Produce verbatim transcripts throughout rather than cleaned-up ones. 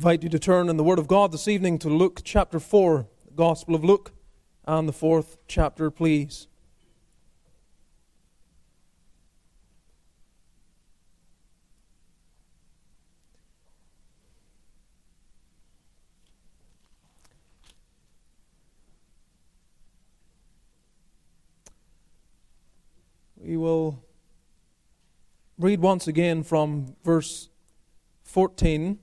invite you to turn in the Word of God this evening to Luke chapter four, the Gospel of Luke, and the fourth chapter, please. We will read once again from verse fourteen.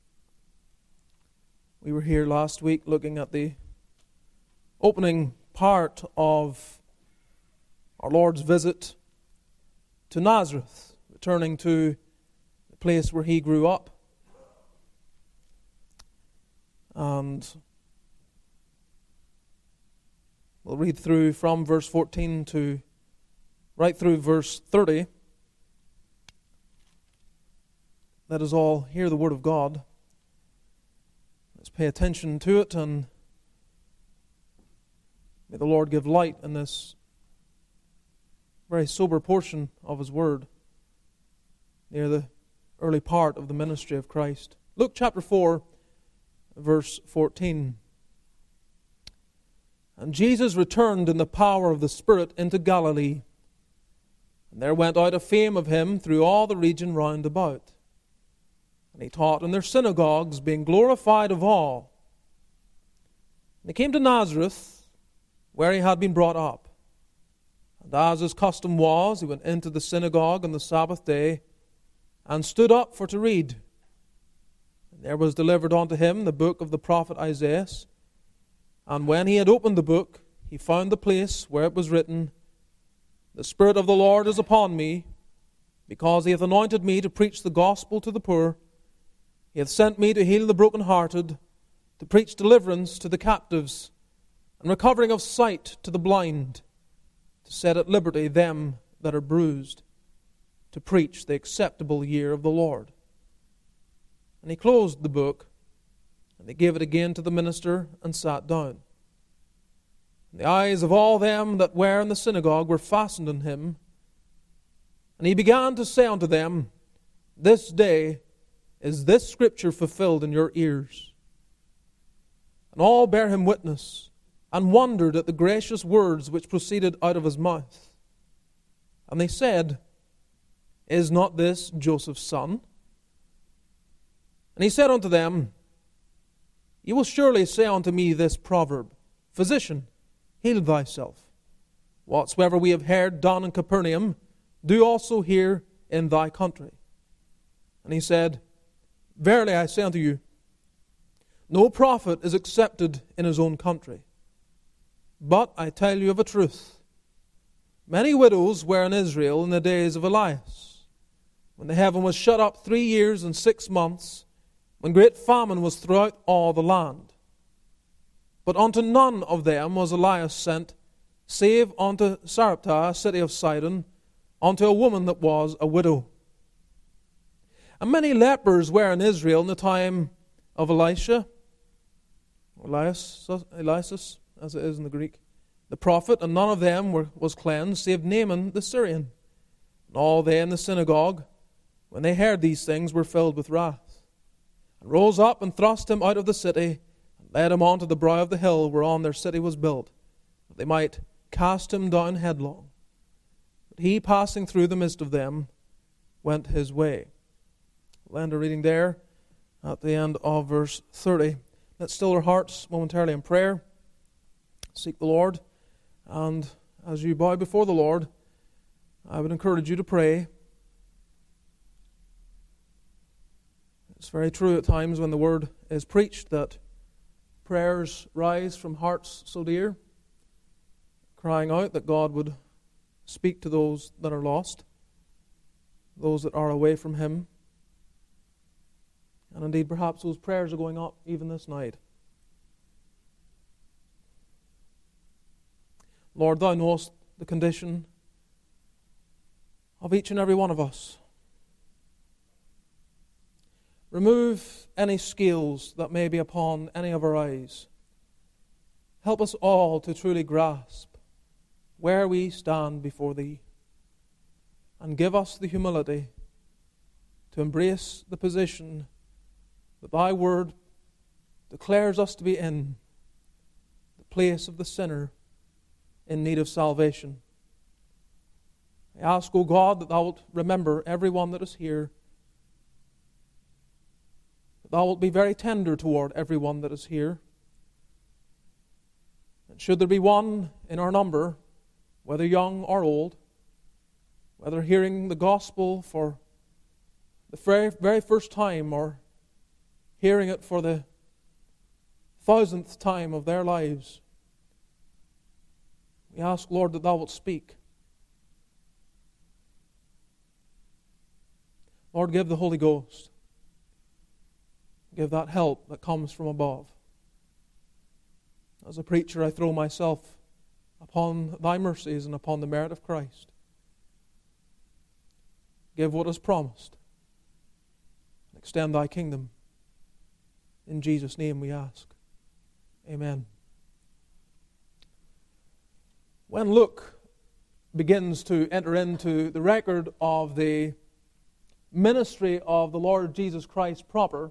We were here last week looking at the opening part of our Lord's visit to Nazareth, returning to the place where He grew up. And we'll read through from verse fourteen to right through verse thirty. Let us all hear the Word of God. Let's pay attention to it, and may the Lord give light in this very sober portion of His Word near the early part of the ministry of Christ. Luke chapter four, verse fourteen. And Jesus returned in the power of the Spirit into Galilee, and there went out a fame of Him through all the region round about. And He taught in their synagogues, being glorified of all. And He came to Nazareth, where He had been brought up. And as His custom was, He went into the synagogue on the Sabbath day, and stood up for to read. And there was delivered unto Him the book of the prophet Isaiah. And when He had opened the book, He found the place where it was written, The Spirit of the Lord is upon me, because He hath anointed me to preach the gospel to the poor. He hath sent me to heal the brokenhearted, to preach deliverance to the captives, and recovering of sight to the blind, to set at liberty them that are bruised, to preach the acceptable year of the Lord. And He closed the book, and they gave it again to the minister, and sat down. And the eyes of all them that were in the synagogue were fastened on Him. And He began to say unto them, This day is this scripture fulfilled in your ears. And all bare Him witness, and wondered at the gracious words which proceeded out of His mouth. And they said, Is not this Joseph's son? And He said unto them, Ye will surely say unto me this proverb, Physician, heal thyself. Whatsoever we have heard done in Capernaum, do also here in thy country. And He said, Verily I say unto you, no prophet is accepted in his own country. But I tell you of a truth, many widows were in Israel in the days of Elias, when the heaven was shut up three years and six months, when great famine was throughout all the land. But unto none of them was Elias sent, save unto Sarepta, a city of Sidon, unto a woman that was a widow. And many lepers were in Israel in the time of Elisha, Elias, Elias, as it is in the Greek, the prophet, and none of them were, was cleansed, save Naaman the Syrian. And all they in the synagogue, when they heard these things, were filled with wrath, and rose up and thrust him out of the city, and led him on to the brow of the hill whereon their city was built, that they might cast him down headlong. But he, passing through the midst of them, went his way. We'll end our reading there at the end of verse thirty. Let's still our hearts momentarily in prayer. Seek the Lord. And as you bow before the Lord, I would encourage you to pray. It's very true at times when the Word is preached that prayers rise from hearts so dear, crying out that God would speak to those that are lost, those that are away from Him. And indeed, perhaps those prayers are going up even this night. Lord, Thou knowest the condition of each and every one of us. Remove any scales that may be upon any of our eyes. Help us all to truly grasp where we stand before Thee, and give us the humility to embrace the position that thy word declares us to be in the place of the sinner in need of salvation. I ask, O God, that thou wilt remember everyone that is here, that thou wilt be very tender toward everyone that is here. And should there be one in our number, whether young or old, whether hearing the gospel for the very, very first time or hearing it for the thousandth time of their lives, we ask, Lord, that thou wilt speak. Lord, give the Holy Ghost. Give that help that comes from above. As a preacher, I throw myself upon thy mercies and upon the merit of Christ. Give what is promised. Extend thy kingdom. In Jesus' name we ask. Amen. When Luke begins to enter into the record of the ministry of the Lord Jesus Christ proper,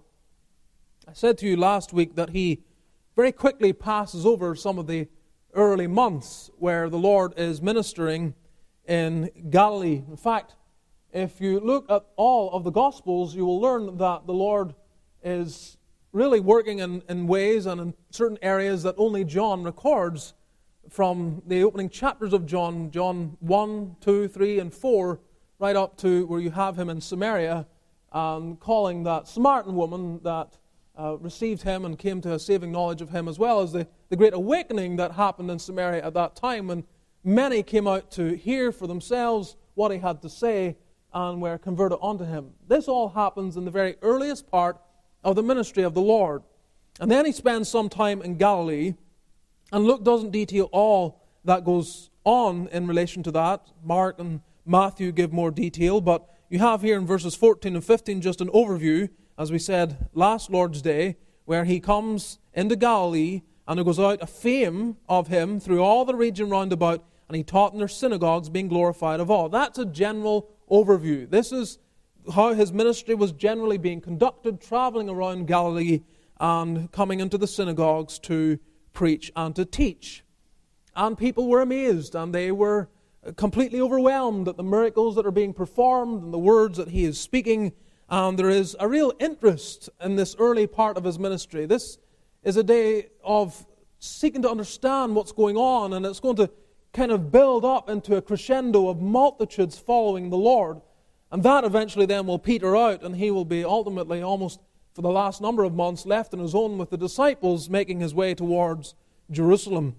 I said to you last week that he very quickly passes over some of the early months where the Lord is ministering in Galilee. In fact, if you look at all of the Gospels, you will learn that the Lord is really working in, in ways and in certain areas that only John records, from the opening chapters of John, John one, two, three, and four, right up to where you have him in Samaria, um, calling that Samaritan woman that uh, received him and came to a saving knowledge of him, as well as the, the great awakening that happened in Samaria at that time when many came out to hear for themselves what he had to say and were converted unto him. This all happens in the very earliest part of the ministry of the Lord. And then he spends some time in Galilee, and Luke doesn't detail all that goes on in relation to that. Mark and Matthew give more detail, but you have here in verses fourteen and fifteen just an overview, as we said last Lord's Day, where he comes into Galilee, and there goes out a fame of him through all the region round about, and he taught in their synagogues, being glorified of all. That's a general overview. This is how his ministry was generally being conducted, traveling around Galilee and coming into the synagogues to preach and to teach. And people were amazed, and they were completely overwhelmed at the miracles that are being performed and the words that he is speaking. And there is a real interest in this early part of his ministry. This is a day of seeking to understand what's going on, and it's going to kind of build up into a crescendo of multitudes following the Lord. And that eventually then will peter out, and he will be ultimately, almost for the last number of months, left on his own with the disciples, making his way towards Jerusalem.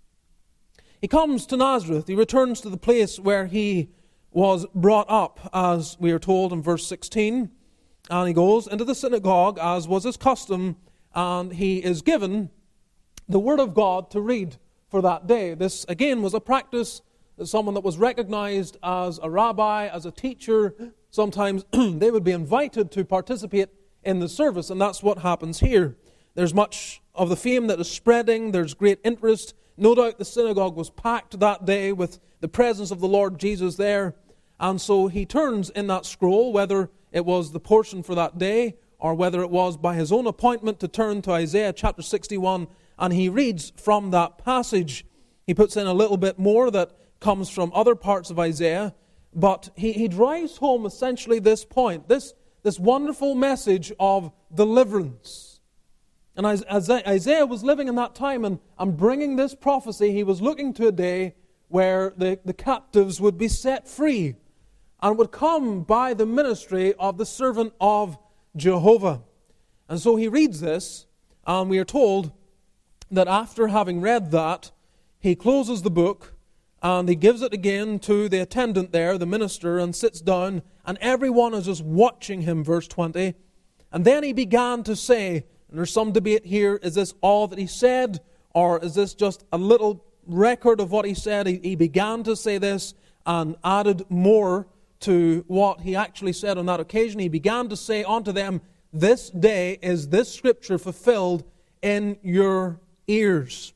He comes to Nazareth. He returns to the place where he was brought up, as we are told in verse sixteen. And he goes into the synagogue, as was his custom, and he is given the Word of God to read for that day. This, again, was a practice that someone that was recognized as a rabbi, as a teacher, sometimes they would be invited to participate in the service, and that's what happens here. There's much of the fame that is spreading. There's great interest. No doubt the synagogue was packed that day with the presence of the Lord Jesus there. And so he turns in that scroll, whether it was the portion for that day or whether it was by his own appointment, to turn to Isaiah chapter sixty-one, and he reads from that passage. He puts in a little bit more that comes from other parts of Isaiah, but he, he drives home essentially this point, this This wonderful message of deliverance. And as, as Isaiah was living in that time and, and bringing this prophecy, he was looking to a day where the, the captives would be set free and would come by the ministry of the servant of Jehovah. And so he reads this, and we are told that after having read that, he closes the book and he gives it again to the attendant there, the minister, and sits down, and everyone is just watching him, verse twenty. And then he began to say, and there's some debate here, is this all that he said, or is this just a little record of what he said? He, he began to say this and added more to what he actually said on that occasion. He began to say unto them, this day is this scripture fulfilled in your ears.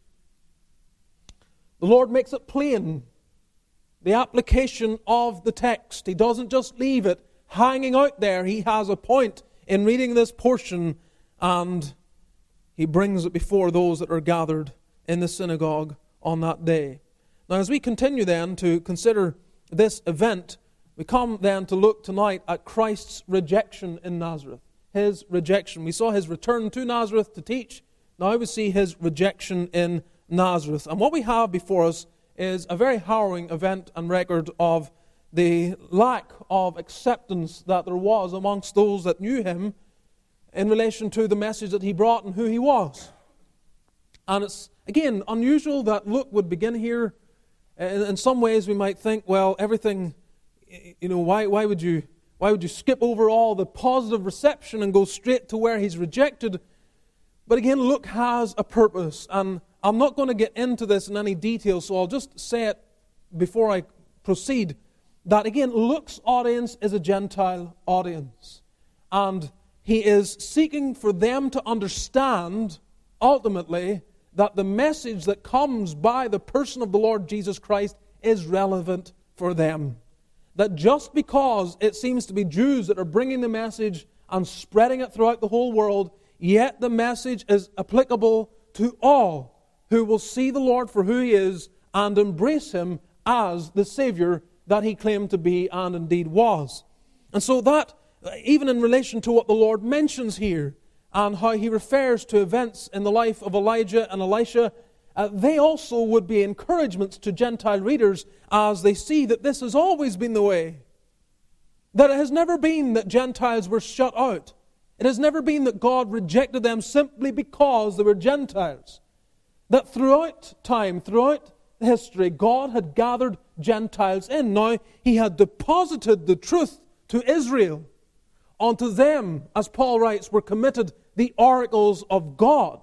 The Lord makes it plain, the application of the text. He doesn't just leave it hanging out there. He has a point in reading this portion, and he brings it before those that are gathered in the synagogue on that day. Now, as we continue then to consider this event, we come then to look tonight at Christ's rejection in Nazareth. His rejection. We saw his return to Nazareth to teach. Now we see his rejection in Nazareth. And what we have before us is a very harrowing event and record of the lack of acceptance that there was amongst those that knew him in relation to the message that he brought and who he was. And it's, again, unusual that Luke would begin here. In, in some ways we might think, well, everything, you know, why, why would you why would you skip over all the positive reception and go straight to where he's rejected? But again, Luke has a purpose, and I'm not going to get into this in any detail, so I'll just say it before I proceed, that again, Luke's audience is a Gentile audience. And he is seeking for them to understand, ultimately, that the message that comes by the person of the Lord Jesus Christ is relevant for them. That just because it seems to be Jews that are bringing the message and spreading it throughout the whole world, yet the message is applicable to all who will see the Lord for who he is and embrace him as the Savior that he claimed to be and indeed was. And so that, even in relation to what the Lord mentions here and how he refers to events in the life of Elijah and Elisha, uh, they also would be encouragements to Gentile readers as they see that this has always been the way. That it has never been that Gentiles were shut out. It has never been that God rejected them simply because they were Gentiles. That throughout time, throughout history, God had gathered Gentiles in. Now, he had deposited the truth to Israel. Unto them, as Paul writes, were committed the oracles of God.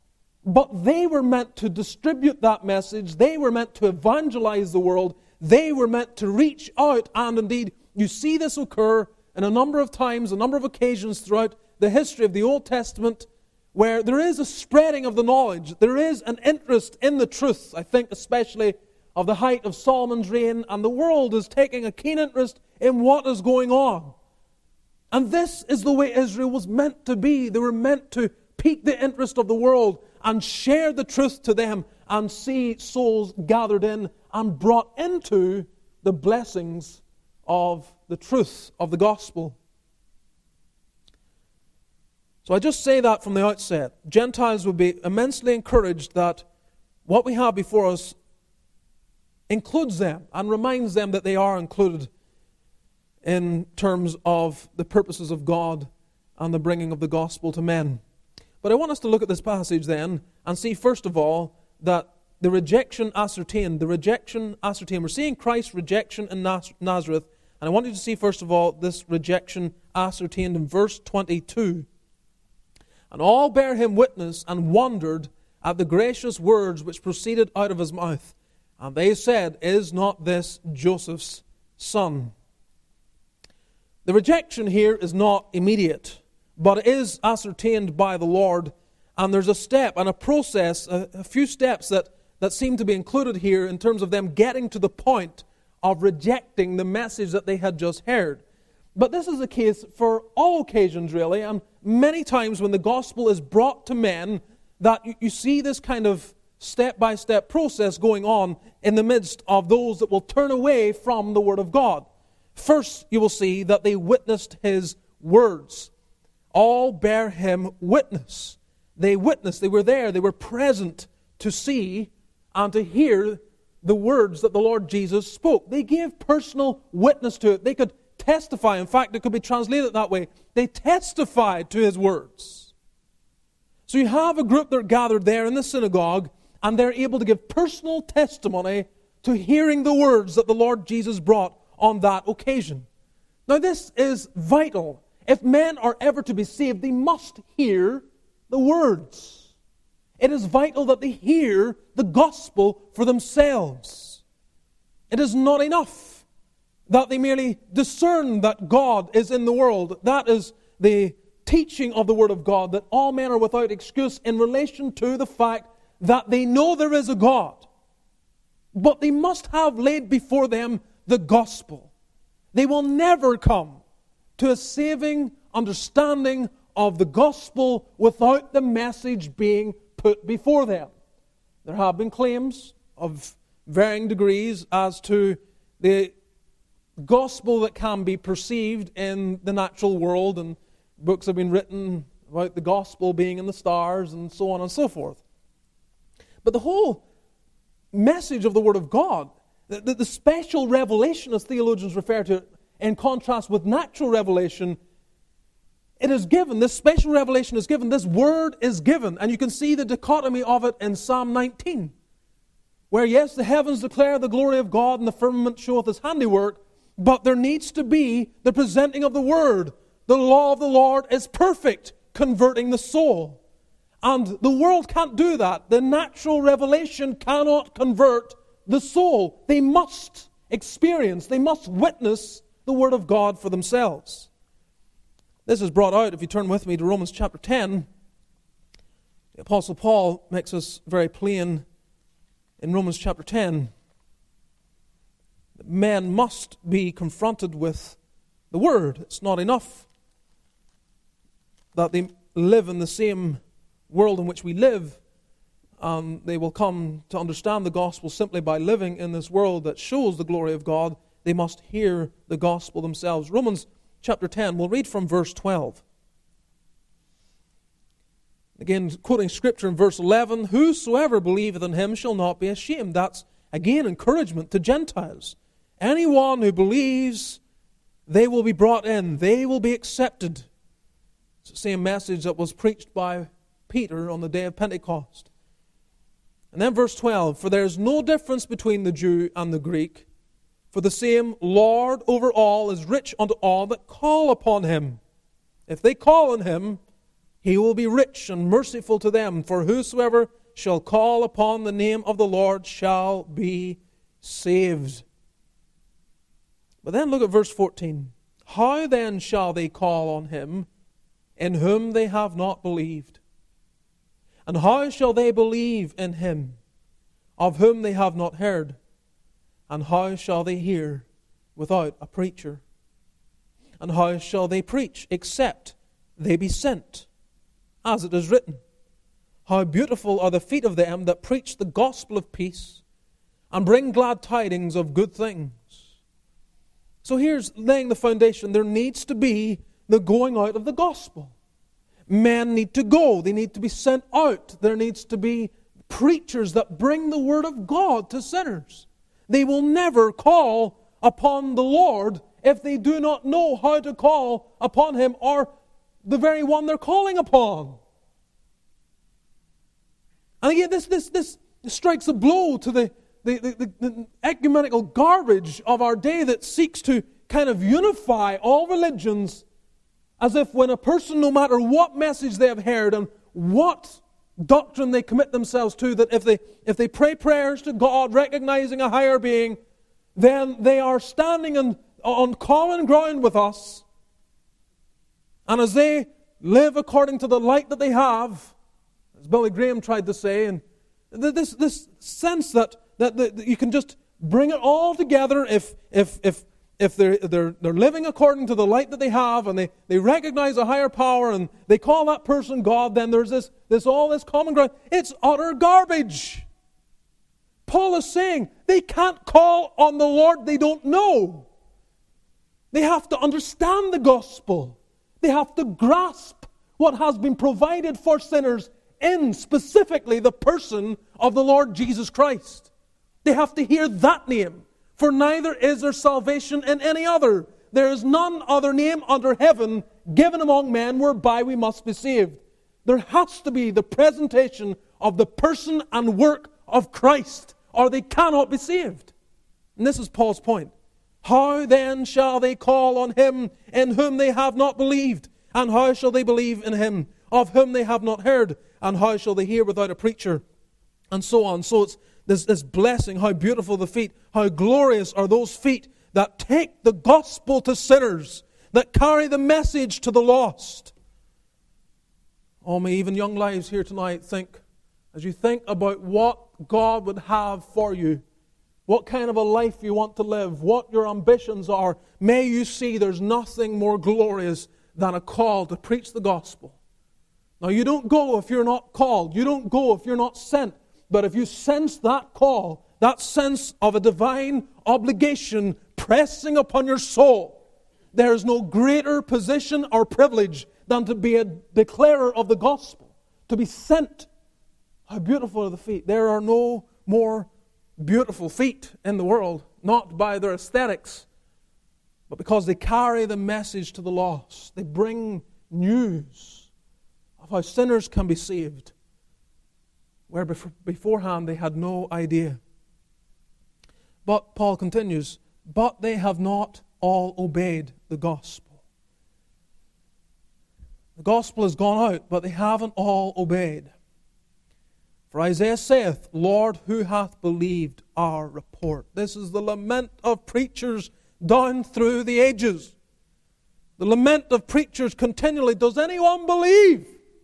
But they were meant to distribute that message. They were meant to evangelize the world. They were meant to reach out. And indeed, you see this occur in a number of times, a number of occasions throughout the history of the Old Testament, where there is a spreading of the knowledge. There is an interest in the truth. I think especially of the height of Solomon's reign, and the world is taking a keen interest in what is going on. And this is the way Israel was meant to be. They were meant to pique the interest of the world and share the truth to them and see souls gathered in and brought into the blessings of the truth of the gospel. So I just say that from the outset. Gentiles would be immensely encouraged that what we have before us includes them and reminds them that they are included in terms of the purposes of God and the bringing of the gospel to men. But I want us to look at this passage then and see, first of all, that the rejection ascertained, the rejection ascertained. We're seeing Christ's rejection in Nazareth, and I want you to see, first of all, this rejection ascertained in verse twenty-two. And all bare him witness and wondered at the gracious words which proceeded out of his mouth. And they said, Is not this Joseph's son? The rejection here is not immediate, but it is ascertained by the Lord. And there's a step and a process, a, a few steps that, that seem to be included here in terms of them getting to the point of rejecting the message that they had just heard. But this is the case for all occasions, really, and many times when the gospel is brought to men, that you, you see this kind of step-by-step process going on in the midst of those that will turn away from the Word of God. First, you will see that they witnessed his words. All bear him witness. They witnessed, they were there, they were present to see and to hear the words that the Lord Jesus spoke. They gave personal witness to it. They could testify. In fact, it could be translated that way. They testified to his words. So you have a group that are gathered there in the synagogue, and they're able to give personal testimony to hearing the words that the Lord Jesus brought on that occasion. Now this is vital. If men are ever to be saved, they must hear the words. It is vital that they hear the gospel for themselves. It is not enough that they merely discern that God is in the world. That is the teaching of the Word of God, that all men are without excuse in relation to the fact that they know there is a God. But they must have laid before them the gospel. They will never come to a saving understanding of the gospel without the message being put before them. There have been claims of varying degrees as to the gospel that can be perceived in the natural world, and books have been written about the gospel being in the stars and so on and so forth. But the whole message of the Word of God, the, the, the special revelation, as theologians refer to it, in contrast with natural revelation, it is given, this special revelation is given, this Word is given, and you can see the dichotomy of it in Psalm nineteen, where yes, the heavens declare the glory of God and the firmament showeth His handiwork, but there needs to be the presenting of the Word. The law of the Lord is perfect, converting the soul. And the world can't do that. The natural revelation cannot convert the soul. They must experience, they must witness the Word of God for themselves. This is brought out, if you turn with me to Romans chapter ten. The Apostle Paul makes us very plain in Romans chapter ten. Men must be confronted with the Word. It's not enough that they live in the same world in which we live. Um, they will come to understand the gospel simply by living in this world that shows the glory of God. They must hear the gospel themselves. Romans chapter ten, we'll read from verse twelve. Again, quoting Scripture in verse eleven, whosoever believeth in Him shall not be ashamed. That's, again, encouragement to Gentiles. Anyone who believes, they will be brought in. They will be accepted. It's the same message that was preached by Peter on the day of Pentecost. And then verse twelve, for there is no difference between the Jew and the Greek, for the same Lord over all is rich unto all that call upon Him. If they call on Him, He will be rich and merciful to them. For whosoever shall call upon the name of the Lord shall be saved. But then look at verse fourteen. How then shall they call on Him in whom they have not believed? And how shall they believe in Him of whom they have not heard? And how shall they hear without a preacher? And how shall they preach except they be sent? As it is written, how beautiful are the feet of them that preach the gospel of peace and bring glad tidings of good things. So here's laying the foundation. There needs to be the going out of the gospel. Men need to go. They need to be sent out. There needs to be preachers that bring the Word of God to sinners. They will never call upon the Lord if they do not know how to call upon Him or the very one they're calling upon. And again, this this this strikes a blow to the, the, the, the ecumenical garbage of our day that seeks to kind of unify all religions, as if when a person, no matter what message they have heard and what doctrine they commit themselves to, that if they if they pray prayers to God, recognizing a higher being, then they are standing on, on common ground with us. And as they live according to the light that they have, as Billy Graham tried to say, and this this sense that that, that you can just bring it all together if if if if they're they're they're living according to the light that they have, and they, they recognize a higher power, and they call that person God, then there's this this all this common ground. It's utter garbage. Paul is saying they can't call on the Lord they don't know. They have to understand the gospel. They have to grasp what has been provided for sinners in specifically the person of the Lord Jesus Christ. They have to hear that name. For neither is there salvation in any other. There is none other name under heaven given among men whereby we must be saved. There has to be the presentation of the person and work of Christ, or they cannot be saved. And this is Paul's point. How then shall they call on Him in whom they have not believed? And how shall they believe in Him of whom they have not heard? And how shall they hear without a preacher? And so on. So it's this, this blessing, how beautiful the feet, how glorious are those feet that take the gospel to sinners, that carry the message to the lost. Oh, may even young lives here tonight think, as you think about what God would have for you, what kind of a life you want to live, what your ambitions are, may you see there's nothing more glorious than a call to preach the gospel. Now, you don't go if you're not called. You don't go if you're not sent. But if you sense that call, that sense of a divine obligation pressing upon your soul, there is no greater position or privilege than to be a declarer of the gospel, to be sent. How beautiful are the feet. There are no more beautiful feet in the world, not by their aesthetics, but because they carry the message to the lost. They bring news of how sinners can be saved, where beforehand they had no idea. But Paul continues, but they have not all obeyed the gospel. The gospel has gone out, but they haven't all obeyed. For Isaiah saith, Lord, who hath believed our report? This is the lament of preachers down through the ages. The lament of preachers continually, does anyone believe?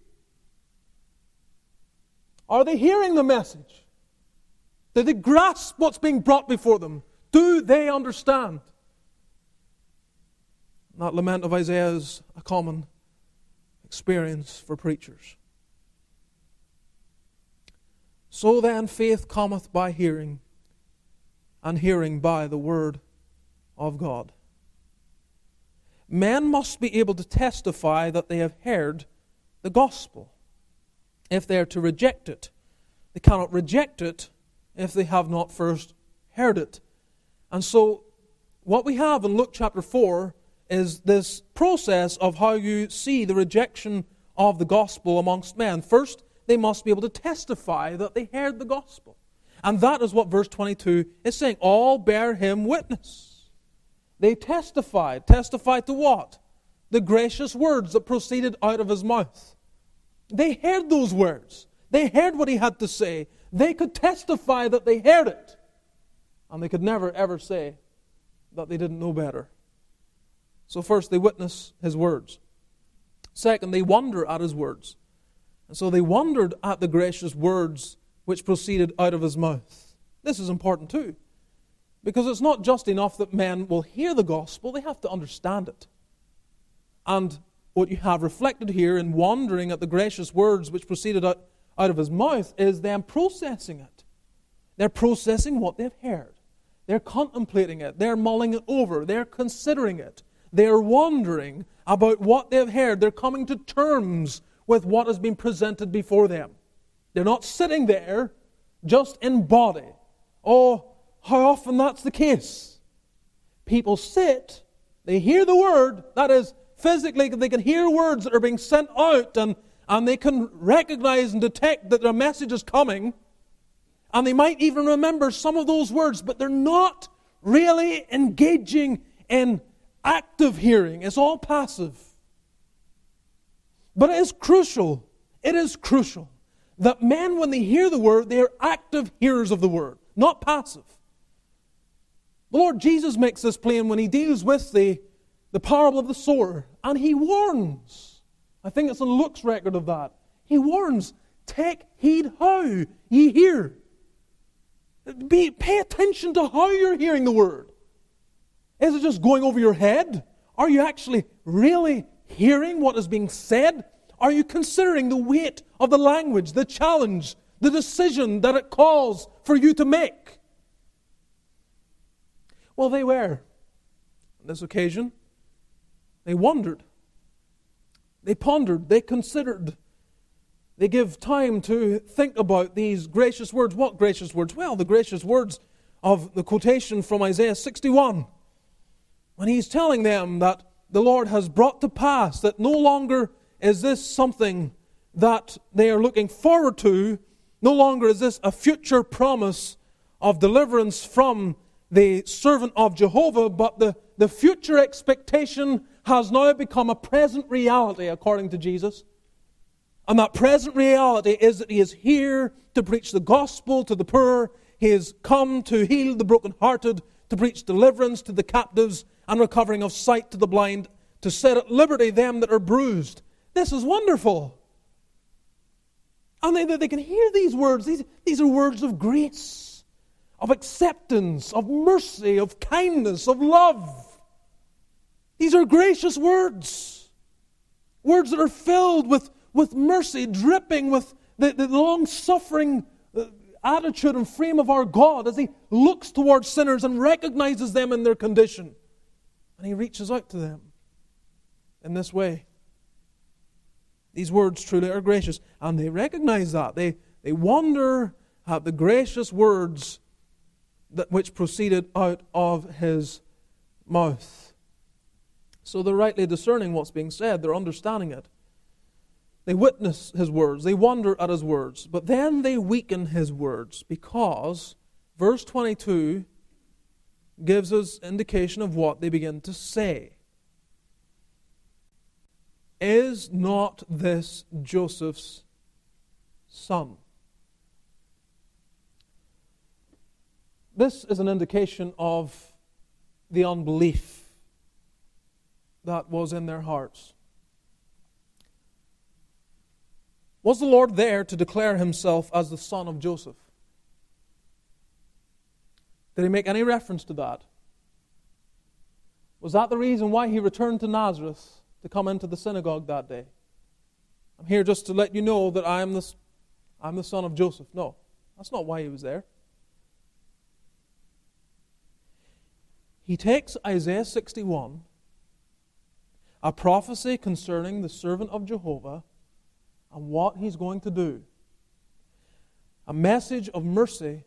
Are they hearing the message? Do they grasp what's being brought before them? Do they understand? That lament of Isaiah is a common experience for preachers. So then faith cometh by hearing, and hearing by the word of God. Men must be able to testify that they have heard the gospel. If they are to reject it, they cannot reject it if they have not first heard it. And so what we have in Luke chapter four is this process of how you see the rejection of the gospel amongst men. First, they must be able to testify that they heard the gospel. And that is what verse twenty-two is saying. All bear him witness. They testified. Testified to what? The gracious words that proceeded out of his mouth. They heard those words. They heard what he had to say. They could testify that they heard it. And they could never, ever say that they didn't know better. So first, they witness his words. Second, they wonder at his words. And so they wondered at the gracious words which proceeded out of his mouth. This is important too. Because it's not just enough that men will hear the gospel, they have to understand it. And what you have reflected here in wondering at the gracious words which proceeded out, out of his mouth is them processing it. They're processing what they've heard. They're contemplating it. They're mulling it over. They're considering it. They're wondering about what they've heard. They're coming to terms with what has been presented before them. They're not sitting there just in body. Oh, how often that's the case. People sit, they hear the word, that is, physically they can hear words that are being sent out, and, and they can recognize and detect that their message is coming, and they might even remember some of those words, but they're not really engaging in active hearing. It's all passive. But it is crucial, it is crucial that men, when they hear the word, they are active hearers of the word, not passive. The Lord Jesus makes this plain when he deals with the, the parable of the sower, and he warns. I think it's in Luke's record of that. He warns, take heed how ye hear. Be, pay attention to how you're hearing the word. Is it just going over your head? Are you actually really hearing what is being said? Are you considering the weight of the language, the challenge, the decision that it calls for you to make? Well, they were. On this occasion, they wondered. They pondered. They considered. They give time to think about these gracious words. What gracious words? Well, the gracious words of the quotation from Isaiah sixty-one. When he's telling them that the Lord has brought to pass, that no longer is this something that they are looking forward to, no longer is this a future promise of deliverance from the servant of Jehovah, but the, the future expectation has now become a present reality, according to Jesus. And that present reality is that he is here to preach the gospel to the poor. He has come to heal the brokenhearted, to preach deliverance to the captives, and recovering of sight to the blind, to set at liberty them that are bruised. This is wonderful. And they, they can hear these words. These, these are words of grace, of acceptance, of mercy, of kindness, of love. These are gracious words. Words that are filled with, with mercy, dripping with the, the long-suffering uh, attitude and frame of our God as He looks towards sinners and recognizes them in their condition. And He reaches out to them in this way. These words truly are gracious. And they recognize that. They, they wonder at the gracious words that which proceeded out of His mouth. So they're rightly discerning what's being said. They're understanding it. They witness His words. They wonder at His words. But then they weaken His words because verse twenty-two gives us indication of what they begin to say. Is not this Joseph's son? This is an indication of the unbelief that was in their hearts. Was the Lord there to declare Himself as the son of Joseph? Did He make any reference to that? Was that the reason why He returned to Nazareth to come into the synagogue that day? I'm here just to let you know that I am the, I'm the son of Joseph. No, that's not why He was there. He takes Isaiah sixty-one, a prophecy concerning the servant of Jehovah and what He's going to do. A message of mercy,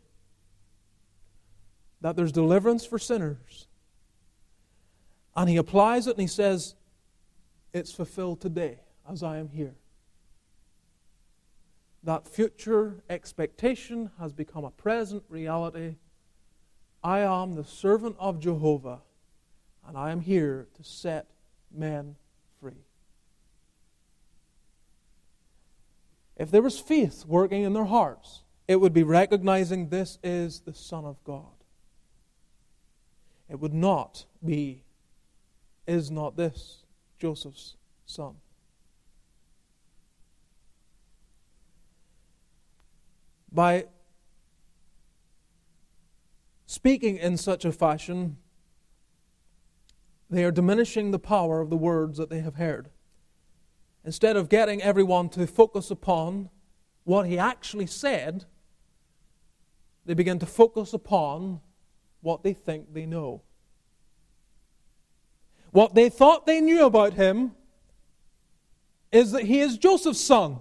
that there's deliverance for sinners. And He applies it and He says, it's fulfilled today as I am here. That future expectation has become a present reality. I am the servant of Jehovah, and I am here to set men free. If there was faith working in their hearts, it would be recognizing this is the Son of God. It would not be, is not this Joseph's son? By speaking in such a fashion, they are diminishing the power of the words that they have heard. Instead of getting everyone to focus upon what He actually said, they begin to focus upon what they think they know. What they thought they knew about Him is that He is Joseph's son.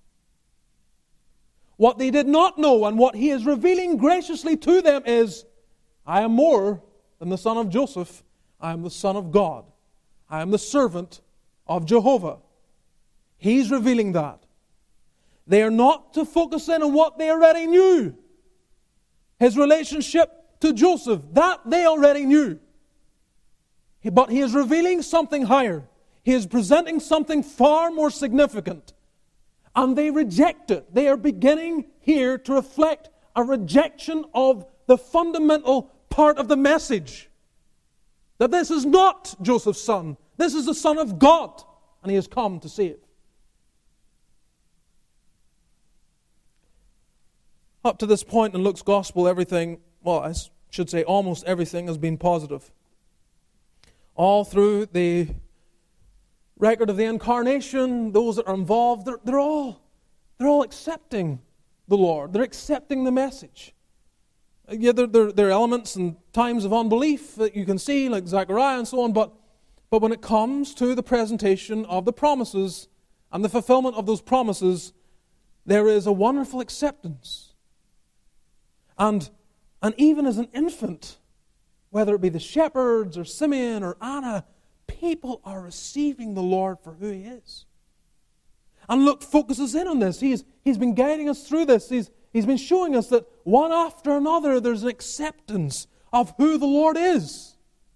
What they did not know and what He is revealing graciously to them is, I am more than the son of Joseph. I am the Son of God. I am the servant of Jehovah. He's revealing that. They are not to focus in on what they already knew. His relationship to Joseph, that they already knew. But He is revealing something higher. He is presenting something far more significant. And they reject it. They are beginning here to reflect a rejection of the fundamental part of the message. That this is not Joseph's son. This is the Son of God. And He has come to save. Up to this point in Luke's Gospel, everything, well, I should say almost everything has been positive. All through the record of the Incarnation, those that are involved, they're, they're all they're all accepting the Lord. They're accepting the message. Yeah, there, there, there are elements and times of unbelief that you can see, like Zechariah and so on, but, but when it comes to the presentation of the promises and the fulfillment of those promises, there is a wonderful acceptance. And, and even as an infant, whether it be the shepherds or Simeon or Anna, people are receiving the Lord for who He is. And Luke focuses in on this. He's, he's been guiding us through this. He's, he's been showing us that one after another there's an acceptance of who the Lord is.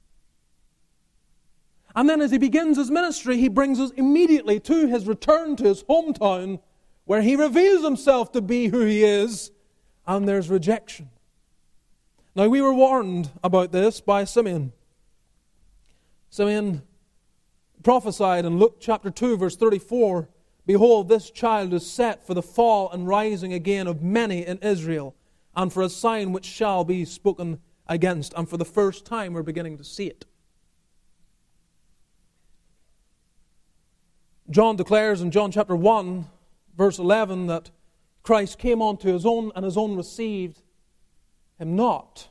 And then as He begins His ministry, He brings us immediately to His return to His hometown, where He reveals Himself to be who He is, and there's rejection. Now, we were warned about this by Simeon. Simeon prophesied in Luke chapter two, verse thirty-four, Behold, this child is set for the fall and rising again of many in Israel, and for a sign which shall be spoken against. And for the first time, we're beginning to see it. John declares in John chapter one, verse eleven, that Christ came unto his own, and his own received him not.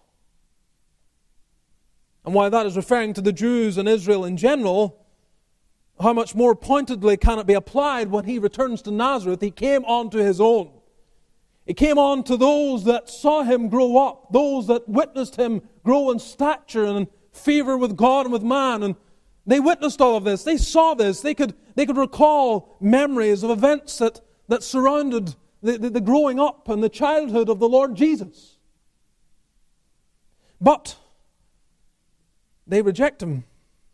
And while that is referring to the Jews and Israel in general, how much more pointedly can it be applied when he returns to Nazareth? He came unto his own. He came on to those that saw him grow up, those that witnessed him grow in stature and in favor with God and with man. And they witnessed all of this. They saw this. They could, they could recall memories of events that, that surrounded the, the, the growing up and the childhood of the Lord Jesus. But they reject him.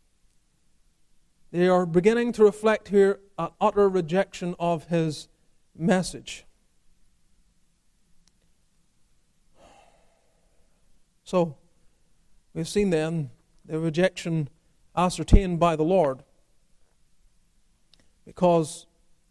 They are beginning to reflect here an utter rejection of his message. So, we've seen then the rejection ascertained by the Lord, because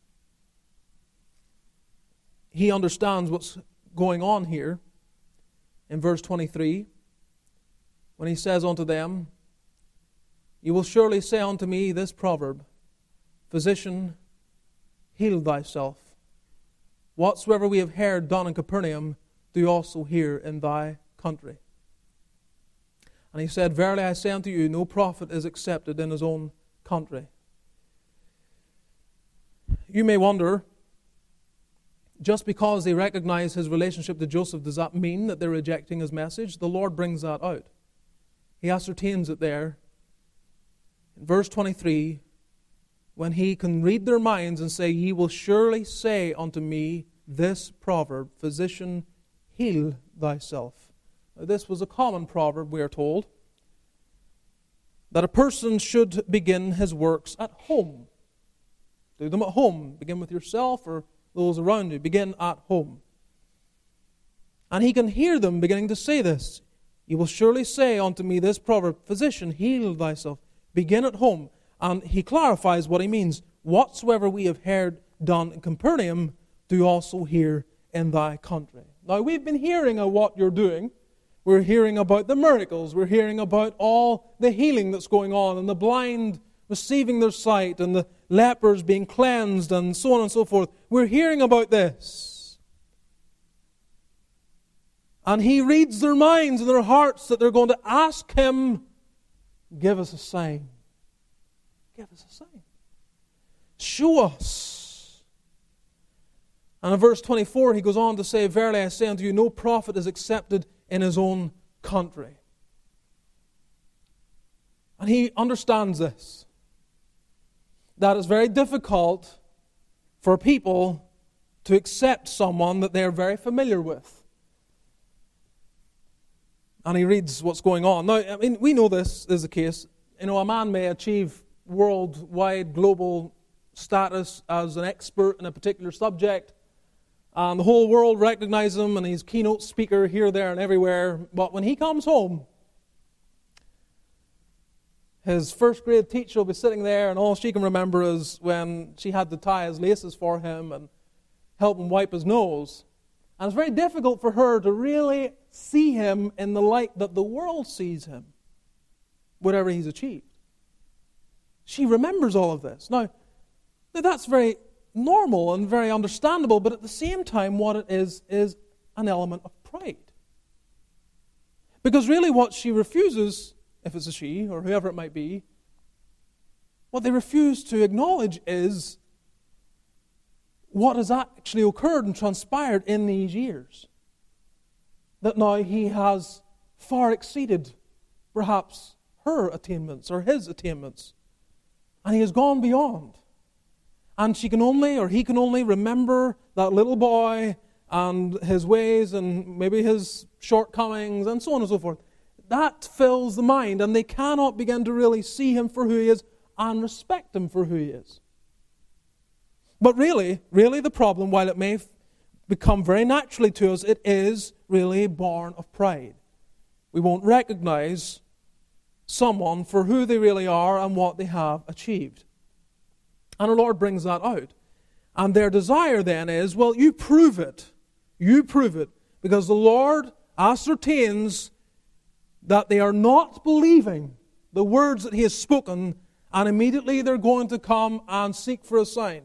he understands what's going on here in verse twenty-three, when he says unto them, "You will surely say unto me this proverb, Physician, heal thyself. Whatsoever we have heard done in Capernaum, do also here in thy country." And he said, "Verily I say unto you, no prophet is accepted in his own country." You may wonder, just because they recognize his relationship to Joseph, does that mean that they're rejecting his message? The Lord brings that out. He ascertains it there. In verse twenty-three, when he can read their minds and say, "Ye will surely say unto me this proverb, Physician, heal thyself." Now, this was a common proverb, we are told, that a person should begin his works at home. Do them at home. Begin with yourself or those around you. Begin at home. And he can hear them beginning to say this. "You will surely say unto me this proverb, Physician, heal thyself." Begin at home. And he clarifies what he means. "Whatsoever we have heard done in Capernaum, do also here in thy country." Now, we've been hearing of what you're doing. We're hearing about the miracles. We're hearing about all the healing that's going on, and the blind receiving their sight, and the lepers being cleansed, and so on and so forth. We're hearing about this. And he reads their minds and their hearts that they're going to ask him, "Give us a sign. Give us a sign. Show us." And in verse twenty-four, he goes on to say, "Verily I say unto you, no prophet is accepted in his own country." And he understands this, that it's very difficult for people to accept someone that they're very familiar with. And he reads what's going on. Now, I mean, we know this is the case. You know, a man may achieve worldwide, global status as an expert in a particular subject, and the whole world recognizes him, and he's keynote speaker here, there, and everywhere. But when he comes home, his first grade teacher will be sitting there, and all she can remember is when she had to tie his laces for him and help him wipe his nose. And it's very difficult for her to really see him in the light that the world sees him, whatever he's achieved. She remembers all of this. Now, that's very normal and very understandable, but at the same time, what it is, is an element of pride. Because really what she refuses, if it's a she or whoever it might be, what they refuse to acknowledge is what has actually occurred and transpired in these years. That now he has far exceeded perhaps her attainments or his attainments. And he has gone beyond. And she can only, or he can only remember that little boy and his ways and maybe his shortcomings and so on and so forth. That fills the mind, and they cannot begin to really see him for who he is and respect him for who he is. But really, really the problem, while it may become very naturally to us, it is really born of pride. We won't recognize someone for who they really are and what they have achieved. And our Lord brings that out. And their desire then is, well, you prove it. You prove it. Because the Lord ascertains that they are not believing the words that he has spoken, and immediately they're going to come and seek for a sign.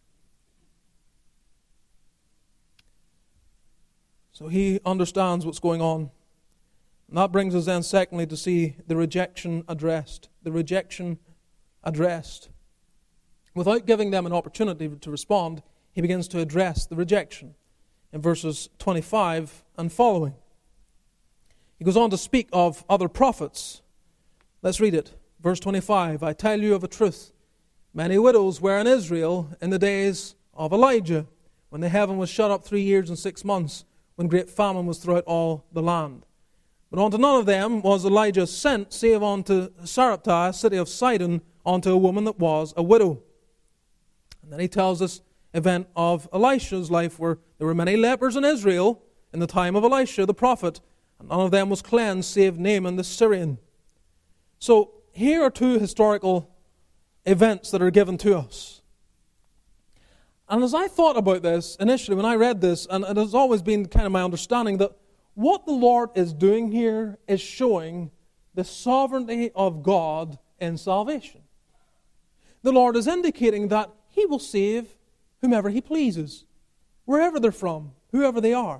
So he understands what's going on. And that brings us then, secondly, to see the rejection addressed. The rejection addressed. Without giving them an opportunity to respond, he begins to address the rejection in verses twenty-five and following. He goes on to speak of other prophets. Let's read it. Verse twenty-five, I tell you of a truth, many widows were in Israel in the days of Elijah, when the heaven was shut up three years and six months, when great famine was throughout all the land. But unto none of them was Elijah sent, save unto Sarepta, city of Sidon, unto a woman that was a widow. And then he tells us event of Elisha's life, where there were many lepers in Israel in the time of Elisha the prophet, and none of them was cleansed, save Naaman the Syrian. So here are two historical events that are given to us. And as I thought about this initially, when I read this, and it has always been kind of my understanding that what the Lord is doing here is showing the sovereignty of God in salvation. The Lord is indicating that He will save whomever He pleases, wherever they're from, whoever they are.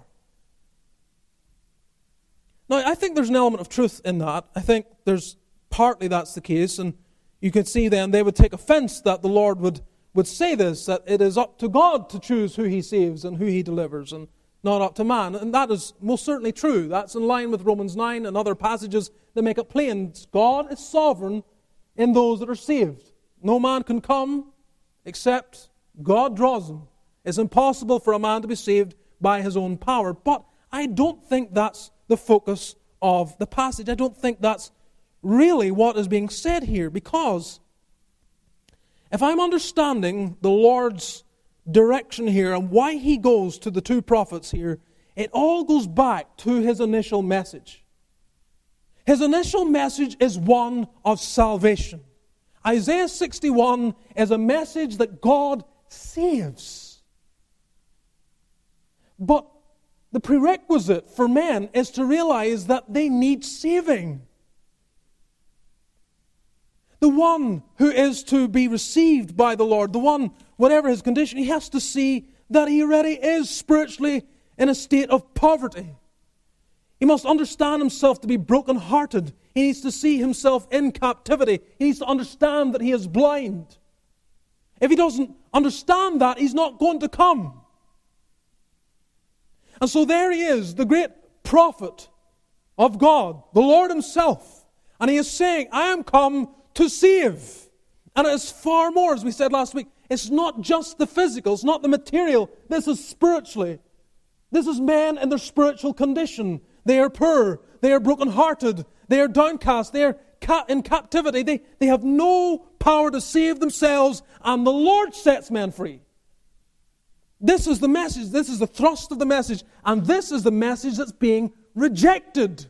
Now, I think there's an element of truth in that. I think there's partly that's the case, and you can see then they would take offense that the Lord would, would say this, that it is up to God to choose who He saves and who He delivers, and not up to man. And that is most certainly true. That's in line with Romans nine and other passages that make it plain. God is sovereign in those that are saved. No man can come except God draws him. It's impossible for a man to be saved by his own power. But I don't think that's the focus of the passage. I don't think that's really what is being said here, because if I'm understanding the Lord's direction here and why He goes to the two prophets here, it all goes back to His initial message. His initial message is one of salvation. Isaiah sixty-one is a message that God saves. But the prerequisite for men is to realize that they need saving. The one who is to be received by the Lord, the one, whatever his condition, he has to see that he already is spiritually in a state of poverty. He must understand himself to be brokenhearted. He needs to see himself in captivity. He needs to understand that he is blind. If he doesn't understand that, he's not going to come. And so there he is, the great prophet of God, the Lord Himself. And He is saying, I am come to save. And it is far more, as we said last week. It's not just the physical, it's not the material. This is spiritually. This is men in their spiritual condition. They are poor, they are brokenhearted, they are downcast, they are in captivity. They, they have no power to save themselves, and the Lord sets men free. This is the message, this is the thrust of the message, and this is the message that's being rejected.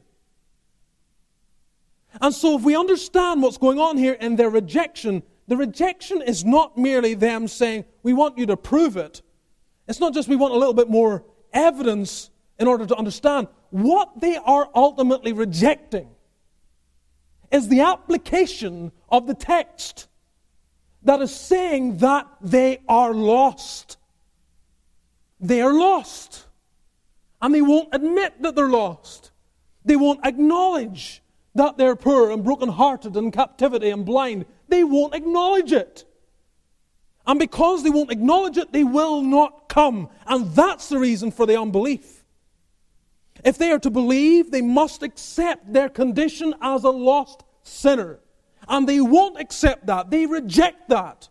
And so if we understand what's going on here in their rejection, the rejection is not merely them saying, we want you to prove it. It's not just we want a little bit more evidence in order to understand. What they are ultimately rejecting is the application of the text that is saying that they are lost. They are lost. And they won't admit that they're lost. They won't acknowledge that they're poor and brokenhearted and in captivity and blind. They won't acknowledge it. And because they won't acknowledge it, they will not come. And that's the reason for the unbelief. If they are to believe, they must accept their condition as a lost sinner. And they won't accept that. They reject that.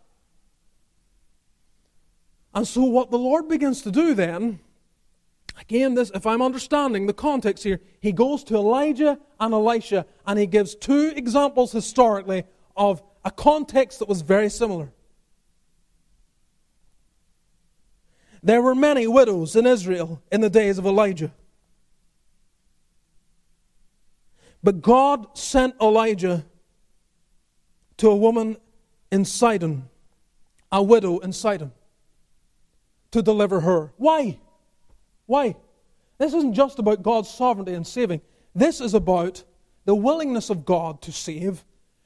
And so what the Lord begins to do then, again, this, if I'm understanding the context here, He goes to Elijah and Elisha, and He gives two examples historically of a context that was very similar. There were many widows in Israel in the days of Elijah. But God sent Elijah to a woman in Sidon, a widow in Sidon, to deliver her. Why? Why? This isn't just about God's sovereignty and saving. This is about the willingness of God to save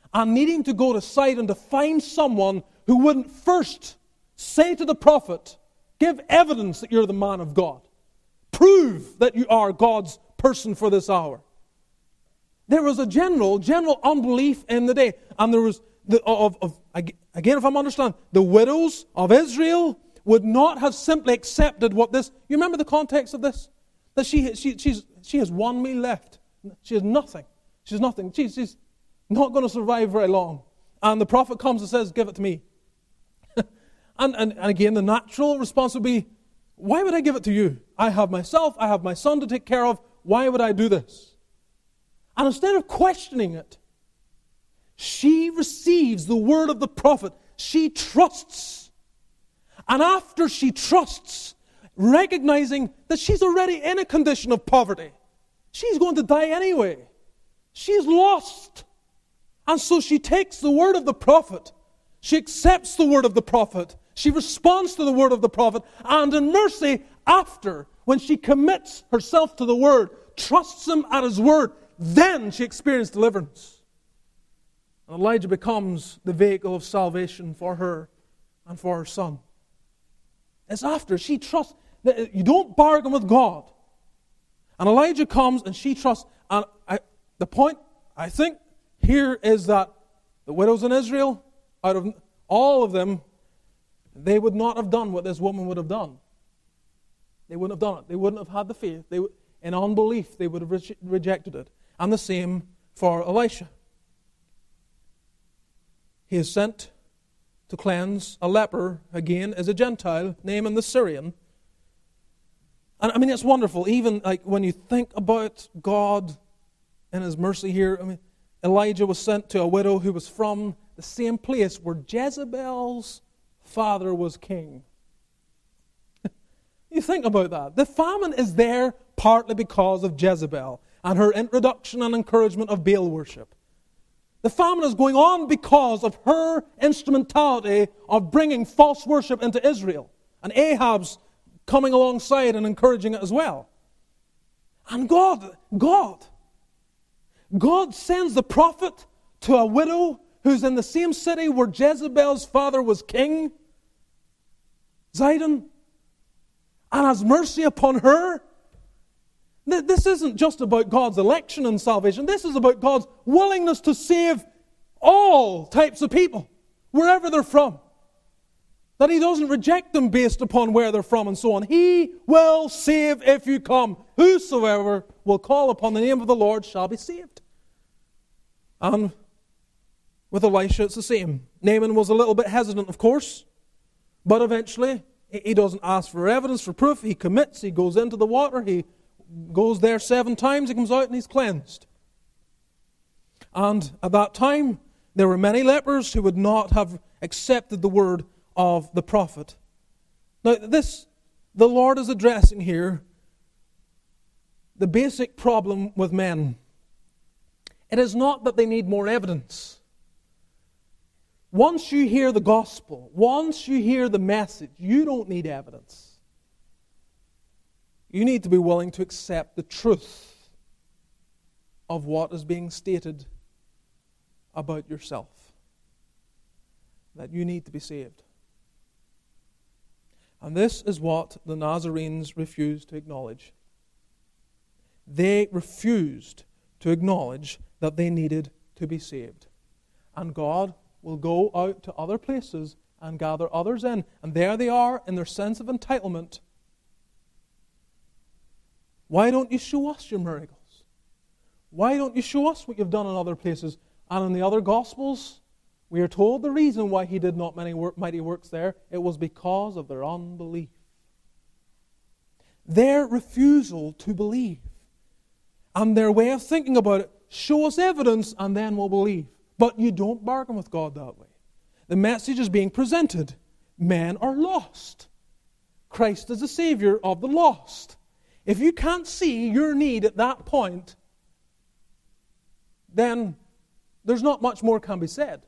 and needing to go to Sidon to find someone who wouldn't first say to the prophet, give evidence that you're the man of God. Prove that you are God's person for this hour. There was a general, general unbelief in the day. And there was, the, of, of again, if I'm understanding, the widows of Israel would not have simply accepted what this, you remember the context of this? That she, she, she's, she has one meal left. She has nothing. She has nothing. She, she's not going to survive very long. And the prophet comes and says, give it to me. and, and, and again, the natural response would be, why would I give it to you? I have myself, I have my son to take care of. Why would I do this? And instead of questioning it, she receives the word of the prophet. She trusts. And after she trusts, recognizing that she's already in a condition of poverty, she's going to die anyway. She's lost. And so she takes the word of the prophet. She accepts the word of the prophet. She responds to the word of the prophet. And in mercy, after, when she commits herself to the word, trusts him at his word, then she experienced deliverance. And Elijah becomes the vehicle of salvation for her and for her son. It's after she trusts. You don't bargain with God. And Elijah comes and she trusts. And I, the point, I think, here is that the widows in Israel, out of all of them, they would not have done what this woman would have done. They wouldn't have done it. They wouldn't have had the faith. They, in unbelief, they would have re- rejected it. And the same for Elisha. He is sent to cleanse a leper, again, as a Gentile, Naaman the Syrian. And I mean, it's wonderful. Even like when you think about God and His mercy here, I mean, Elijah was sent to a widow who was from the same place where Jezebel's father was king. You think about that. The famine is there partly because of Jezebel and her introduction and encouragement of Baal worship. The famine is going on because of her instrumentality of bringing false worship into Israel. And Ahab's coming alongside and encouraging it as well. And God, God, God sends the prophet to a widow who's in the same city where Jezebel's father was king, Zidon, and has mercy upon her. This isn't just about God's election and salvation. This is about God's willingness to save all types of people, wherever they're from. That He doesn't reject them based upon where they're from and so on. He will save if you come. Whosoever will call upon the name of the Lord shall be saved. And with Elisha, it's the same. Naaman was a little bit hesitant, of course, but eventually he doesn't ask for evidence, for proof. He commits, he goes into the water, he goes there seven times, he comes out and he's cleansed. And at that time, there were many lepers who would not have accepted the word of the prophet. Now, this, the Lord is addressing here the basic problem with men. It is not that they need more evidence. Once you hear the gospel, once you hear the message, you don't need evidence. You need to be willing to accept the truth of what is being stated about yourself. That you need to be saved. And this is what the Nazarenes refused to acknowledge. They refused to acknowledge that they needed to be saved. And God will go out to other places and gather others in. And there they are in their sense of entitlement. Why don't you show us your miracles? Why don't you show us what you've done in other places? And in the other Gospels, we are told the reason why He did not many work, mighty works there. It was because of their unbelief. Their refusal to believe. And their way of thinking about it, show us evidence and then we'll believe. But you don't bargain with God that way. The message is being presented. Men are lost. Christ is the Savior of the lost. If you can't see your need at that point, then there's not much more can be said.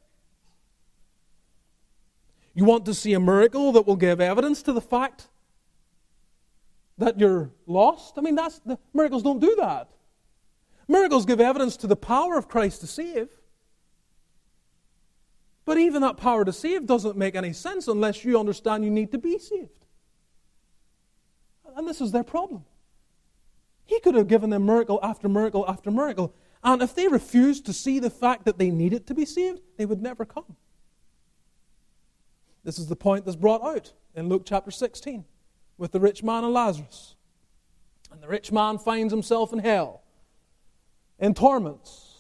You want to see a miracle that will give evidence to the fact that you're lost? I mean, that's the miracles don't do that. Miracles give evidence to the power of Christ to save. But even that power to save doesn't make any sense unless you understand you need to be saved. And this is their problem. He could have given them miracle after miracle after miracle. And if they refused to see the fact that they needed to be saved, they would never come. This is the point that's brought out in Luke chapter sixteen with the rich man and Lazarus. And the rich man finds himself in hell, in torments.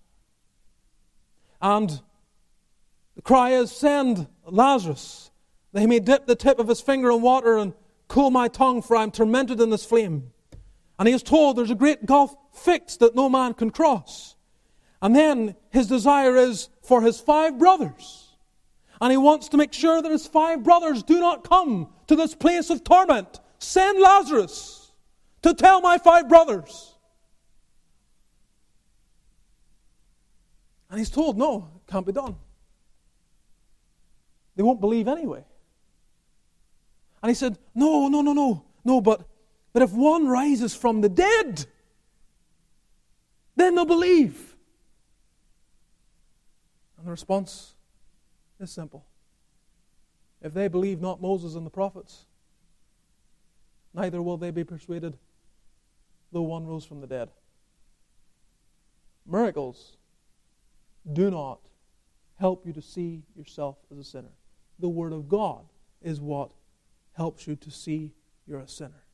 And the cry is, send Lazarus, that he may dip the tip of his finger in water and cool my tongue, for I am tormented in this flame. And he is told there's a great gulf fixed that no man can cross. And then his desire is for his five brothers. And he wants to make sure that his five brothers do not come to this place of torment. Send Lazarus to tell my five brothers. And he's told, no, it can't be done. They won't believe anyway. And he said, no, no, no, no, no, but, but if one rises from the dead, then they'll believe. And the response is simple. If they believe not Moses and the prophets, neither will they be persuaded, though one rose from the dead. Miracles do not help you to see yourself as a sinner. The Word of God is what helps you to see you're a sinner.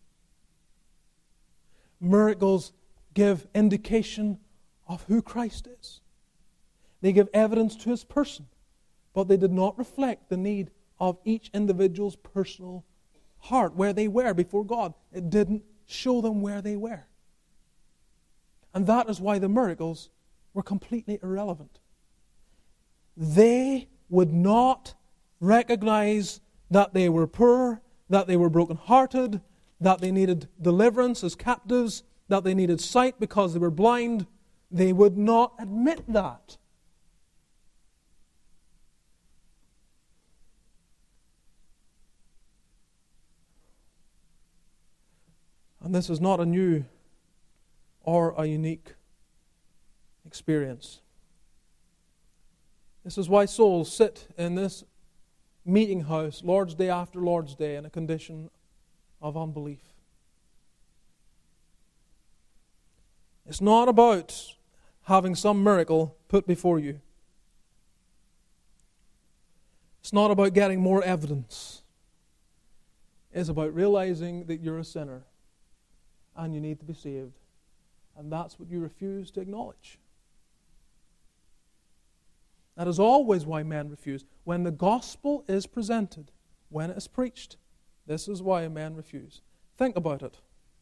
Miracles give indication of who Christ is. They give evidence to His person, but they did not reflect the need of each individual's personal heart, where they were before God. It didn't show them where they were. And that is why the miracles were completely irrelevant. They would not recognize that they were poor, that they were brokenhearted, that they needed deliverance as captives, that they needed sight because they were blind. They would not admit that. And this is not a new or a unique experience. This is why souls sit in this meeting house Lord's Day after Lord's Day in a condition of unbelief. It's not about having some miracle put before you. It's not about getting more evidence. It's about realizing that you're a sinner and you need to be saved. And that's what you refuse to acknowledge. That is always why men refuse. When the gospel is presented, when it is preached, this is why men refuse. Think about it.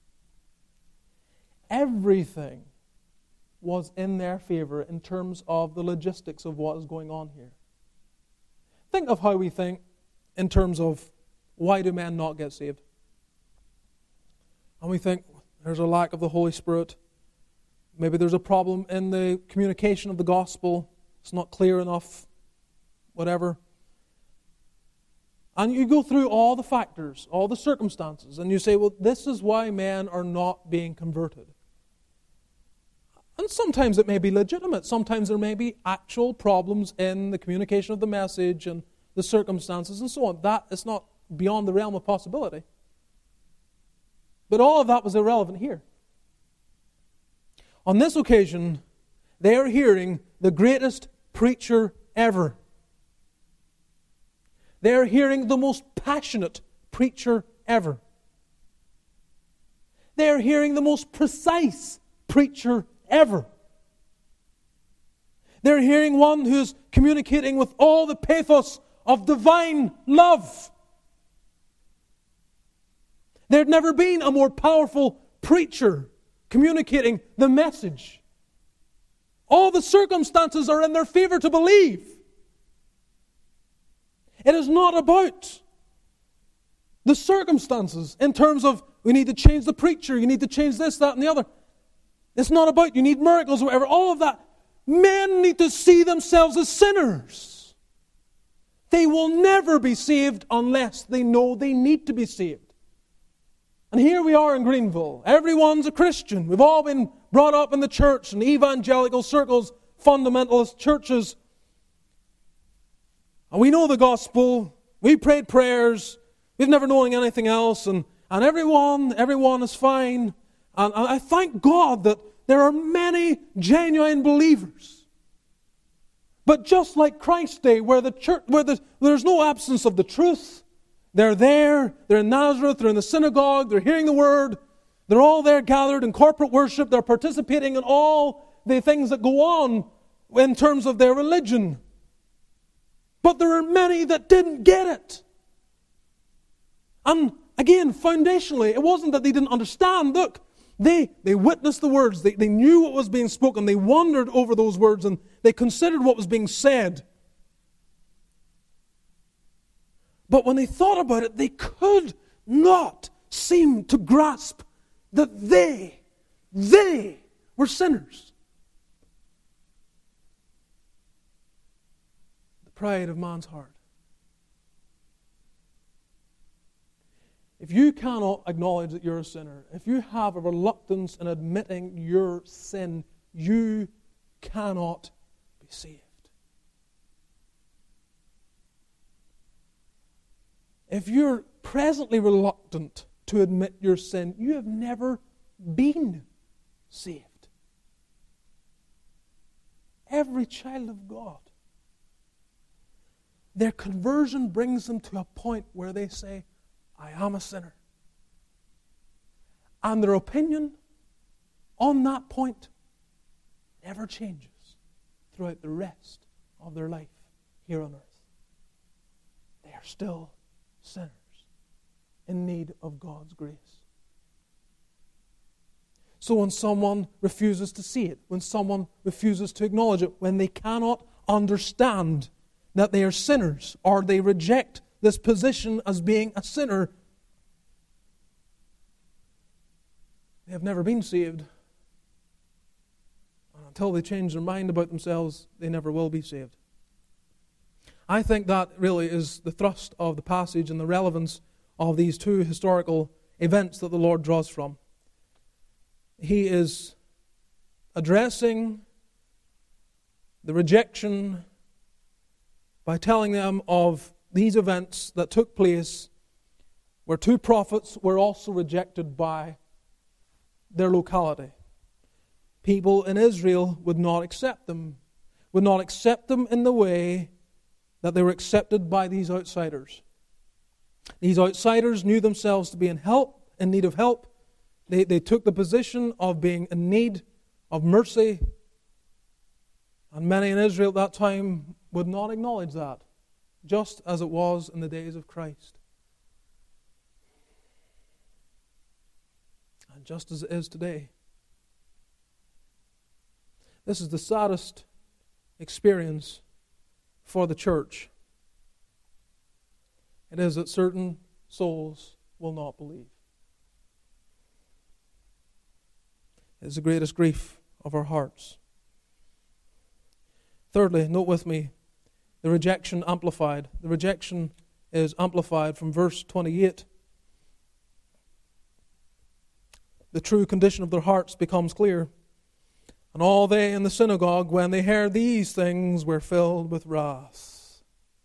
Everything was in their favor in terms of the logistics of what is going on here. Think of how we think in terms of why do men not get saved? And we think there's a lack of the Holy Spirit. Maybe there's a problem in the communication of the gospel. It's not clear enough, whatever. And you go through all the factors, all the circumstances, and you say, well, this is why men are not being converted. And sometimes it may be legitimate. Sometimes there may be actual problems in the communication of the message and the circumstances and so on. That is not beyond the realm of possibility. But all of that was irrelevant here. On this occasion, they are hearing the greatest preacher ever. They are hearing the most passionate preacher ever. They are hearing the most precise preacher ever. They're hearing one who's communicating with all the pathos of divine love. There'd never been a more powerful preacher communicating the message. All the circumstances are in their favor to believe. It is not about the circumstances in terms of we need to change the preacher, you need to change this, that, and the other. It's not about you need miracles or whatever. All of that. Men need to see themselves as sinners. They will never be saved unless they know they need to be saved. And here we are in Greenville. Everyone's a Christian. We've all been brought up in the church, in evangelical circles, fundamentalist churches. And we know the gospel. We prayed prayers. We've never known anything else. And, and everyone, everyone is fine. And, and I thank God that there are many genuine believers. But just like Christ's day, where the church, where the, there's no absence of the truth, they're there, they're in Nazareth, they're in the synagogue, they're hearing the word, they're all there gathered in corporate worship, they're participating in all the things that go on in terms of their religion. But there are many that didn't get it. And again, foundationally, it wasn't that they didn't understand. Look, They, they witnessed the words. They, they knew what was being spoken. They wondered over those words and they considered what was being said. But when they thought about it, they could not seem to grasp that they, they were sinners. The pride of man's heart. If you cannot acknowledge that you're a sinner, if you have a reluctance in admitting your sin, you cannot be saved. If you're presently reluctant to admit your sin, you have never been saved. Every child of God, their conversion brings them to a point where they say, I am a sinner. And their opinion on that point never changes throughout the rest of their life here on earth. They are still sinners in need of God's grace. So when someone refuses to see it, when someone refuses to acknowledge it, when they cannot understand that they are sinners, or they reject this position as being a sinner, they have never been saved. And until they change their mind about themselves, they never will be saved. I think that really is the thrust of the passage and the relevance of these two historical events that the Lord draws from. He is addressing the rejection by telling them of these events that took place where two prophets were also rejected by their locality. People in Israel would not accept them, would not accept them in the way that they were accepted by these outsiders. These outsiders knew themselves to be in help, in need of help. They, they took the position of being in need of mercy. And many in Israel at that time would not acknowledge that, just as it was in the days of Christ. And just as it is today. This is the saddest experience for the church. It is that certain souls will not believe. It is the greatest grief of our hearts. Thirdly, note with me, the rejection amplified. The rejection is amplified from verse twenty-eight. The true condition of their hearts becomes clear. And all they in the synagogue, when they heard these things, were filled with wrath.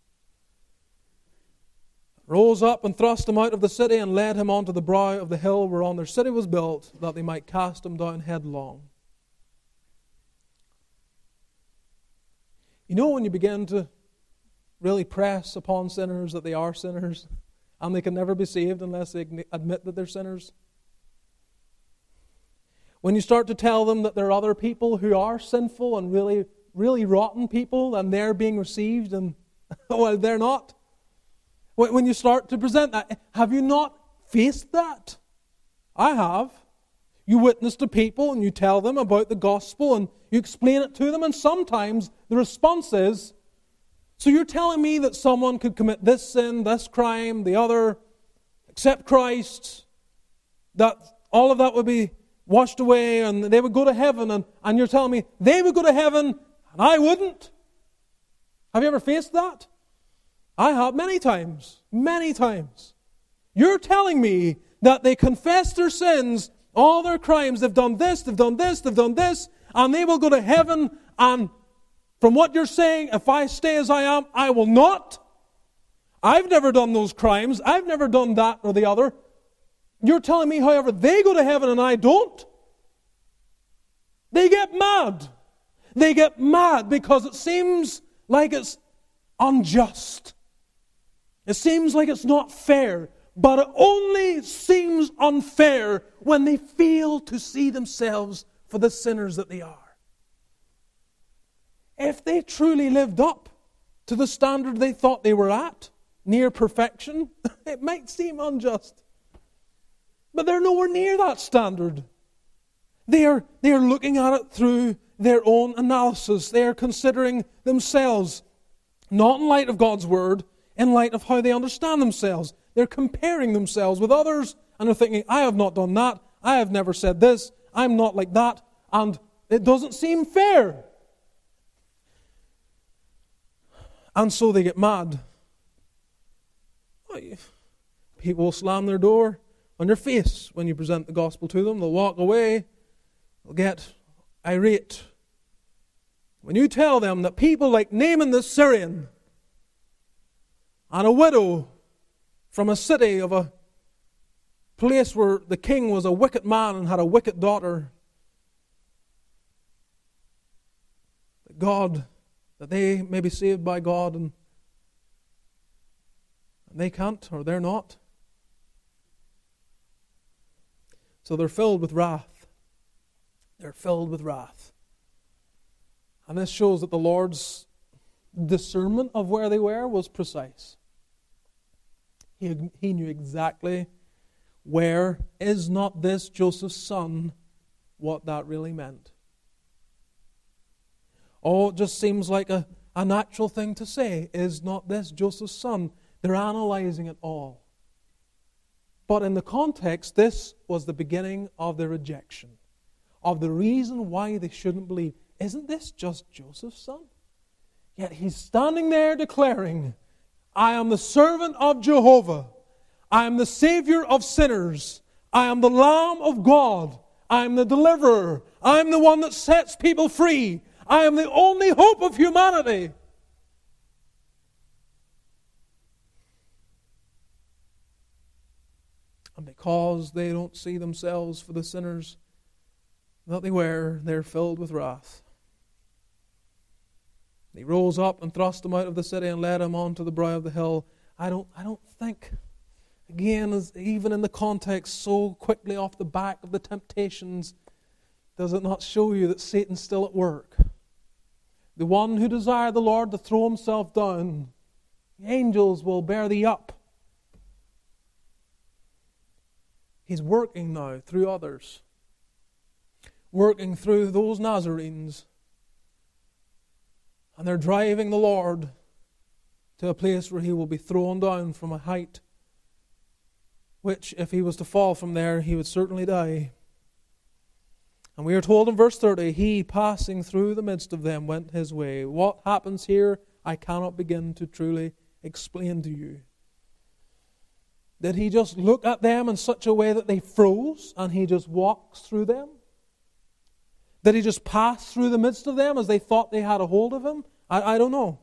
Rose up and thrust him out of the city and led him onto the brow of the hill whereon their city was built, that they might cast him down headlong. You know, when you begin to really press upon sinners that they are sinners and they can never be saved unless they admit that they're sinners? When you start to tell them that there are other people who are sinful and really, really rotten people and they're being received and, well, they're not. When you start to present that, have you not faced that? I have. You witness to people and you tell them about the gospel and you explain it to them, and sometimes the response is, so you're telling me that someone could commit this sin, this crime, the other, accept Christ, that all of that would be washed away and they would go to heaven, and, and you're telling me they would go to heaven and I wouldn't? Have you ever faced that? I have many times, many times. You're telling me that they confess their sins, all their crimes, they've done this, they've done this, they've done this, and they will go to heaven, and from what you're saying, if I stay as I am, I will not? I've never done those crimes. I've never done that or the other. You're telling me, however, they go to heaven and I don't? They get mad. They get mad because it seems like it's unjust. It seems like it's not fair. But it only seems unfair when they fail to see themselves for the sinners that they are. If they truly lived up to the standard they thought they were at, near perfection, it might seem unjust. But they're nowhere near that standard. They are, they are looking at it through their own analysis. They are considering themselves, not in light of God's Word, in light of how they understand themselves. They're comparing themselves with others, and they're thinking, I have not done that, I have never said this, I'm not like that, and it doesn't seem fair. And so they get mad. People will slam their door on your face when you present the gospel to them. They'll walk away. They'll get irate. When you tell them that people like Naaman the Syrian and a widow from a city of a place where the king was a wicked man and had a wicked daughter, that God, that they may be saved by God and, and they can't, or they're not. So they're filled with wrath. They're filled with wrath. And this shows that the Lord's discernment of where they were was precise. He, he knew exactly where, is not this Joseph's son, what that really meant. Oh, it just seems like a, a natural thing to say, is not this Joseph's son? They're analyzing it all. But in the context, this was the beginning of the rejection, of the reason why they shouldn't believe. Isn't this just Joseph's son? Yet he's standing there declaring, I am the servant of Jehovah. I am the Savior of sinners. I am the Lamb of God. I am the deliverer. I am the one that sets people free. I am the only hope of humanity. And because they don't see themselves for the sinners that they were, they're filled with wrath. He rose up and thrust him out of the city and led him on to the brow of the hill. I don't, I don't think, again, as even in the context, so quickly off the back of the temptations, does it not show you that Satan's still at work? The one who desired the Lord to throw himself down, the angels will bear thee up. He's working now through others, working through those Nazarenes. And they're driving the Lord to a place where he will be thrown down from a height which, if he was to fall from there, he would certainly die. And we are told in verse thirty, he, passing through the midst of them, went his way. What happens here, I cannot begin to truly explain to you. Did he just look at them in such a way that they froze and he just walks through them? Did he just pass through the midst of them as they thought they had a hold of him? I, I don't know.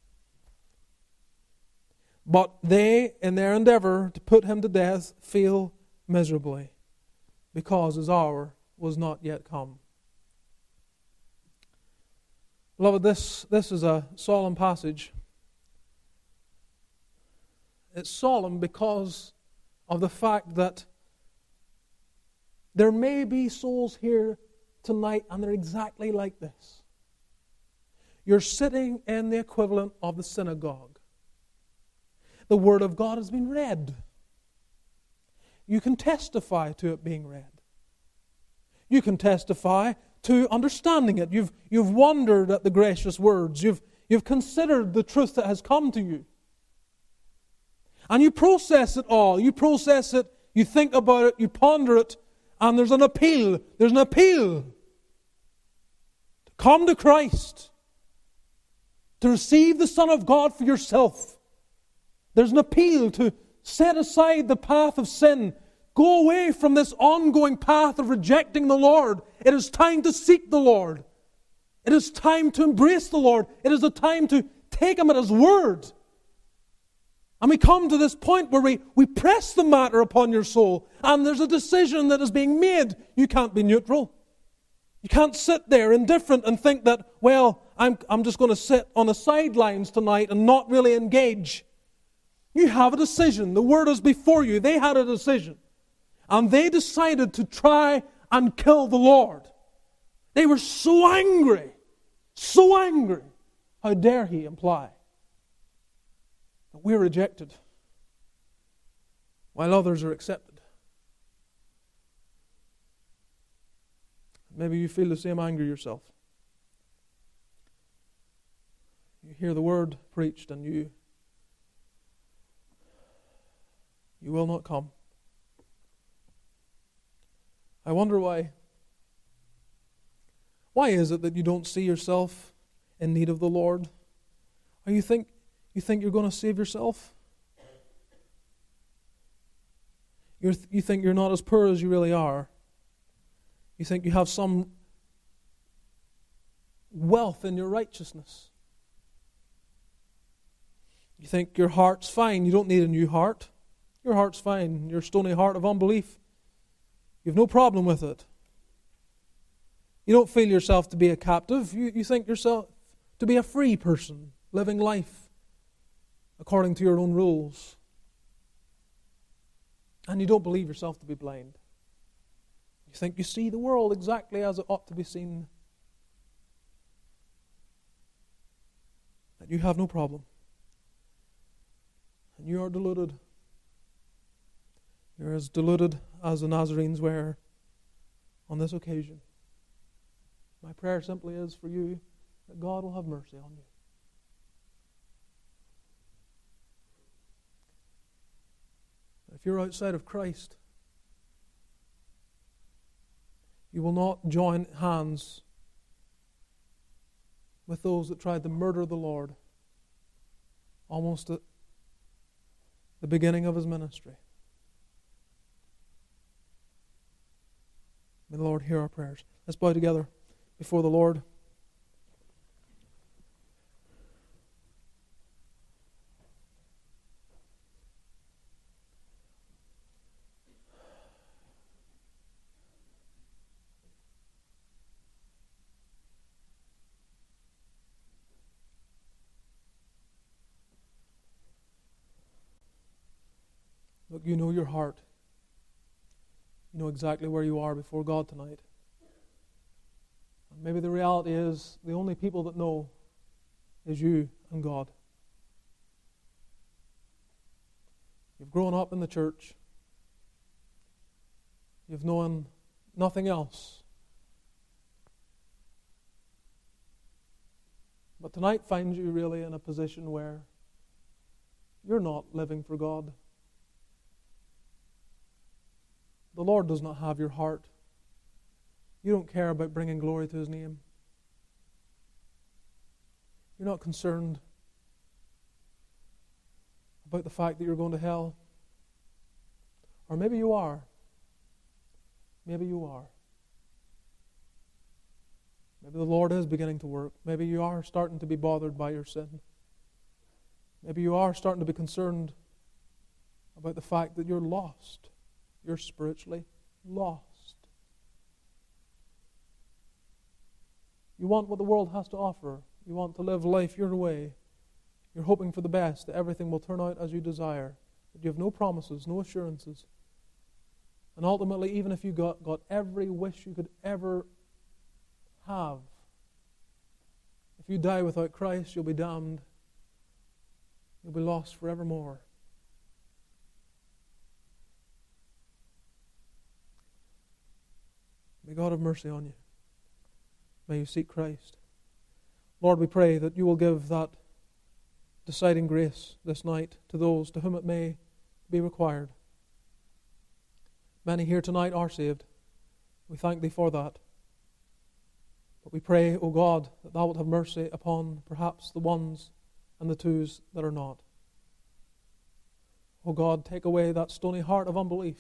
But they, in their endeavor to put him to death, fail miserably because his hour was not yet come. Beloved, this, this is a solemn passage. It's solemn because of the fact that there may be souls here tonight and they're exactly like this. You're sitting in the equivalent of the synagogue. The Word of God has been read. You can testify to it being read. You can testify to understanding it. You've, you've wondered at the gracious words. You've, you've considered the truth that has come to you. And you process it all. You process it, you think about it, you ponder it, and there's an appeal. There's an appeal to come to Christ, to receive the Son of God for yourself. There's an appeal to set aside the path of sin. Go away from this ongoing path of rejecting the Lord. It is time to seek the Lord. It is time to embrace the Lord. It is a time to take Him at His word. And we come to this point where we, we press the matter upon your soul, and there's a decision that is being made. You can't be neutral. You can't sit there indifferent and think that, well, I'm, I'm just going to sit on the sidelines tonight and not really engage. You have a decision. The word is before you. They had a decision. And they decided to try and kill the Lord. They were so angry, so angry. How dare he imply that we're rejected while others are accepted? Maybe you feel the same anger yourself. You hear the word preached and you you will not come. I wonder why. Why is it that you don't see yourself in need of the Lord? Or you think you think you're going to save yourself? You you think you're not as poor as you really are. You think you have some wealth in your righteousness. You think your heart's fine. You don't need a new heart. Your heart's fine. Your stony heart of unbelief, you have no problem with it. You don't feel yourself to be a captive. You, you think yourself to be a free person, living life according to your own rules. And you don't believe yourself to be blind. You think you see the world exactly as it ought to be seen. That you have no problem. And you are deluded. You're as deluded as the Nazarenes were on this occasion. My prayer simply is for you that God will have mercy on you. If you're outside of Christ, you will not join hands with those that tried to murder the Lord almost at the beginning of his ministry. May the Lord hear our prayers. Let's bow together before the Lord. Look, you know your heart. You know exactly where you are before God tonight. And maybe the reality is the only people that know is you and God. You've grown up in the church. You've known nothing else. But tonight finds you really in a position where you're not living for God. The Lord does not have your heart. You don't care about bringing glory to His name. You're not concerned about the fact that you're going to hell. Or maybe you are. Maybe you are. Maybe the Lord is beginning to work. Maybe you are starting to be bothered by your sin. Maybe you are starting to be concerned about the fact that you're lost. You're spiritually lost. You want what the world has to offer. You want to live life your way. You're hoping for the best, that everything will turn out as you desire. But you have no promises, no assurances. And ultimately, even if you got, got every wish you could ever have, if you die without Christ, you'll be damned. You'll be lost forevermore. May God have mercy on you. May you seek Christ. Lord, we pray that you will give that deciding grace this night to those to whom it may be required. Many here tonight are saved. We thank Thee for that. But we pray, O God, that Thou wilt have mercy upon perhaps the ones and the twos that are not. O God, take away that stony heart of unbelief.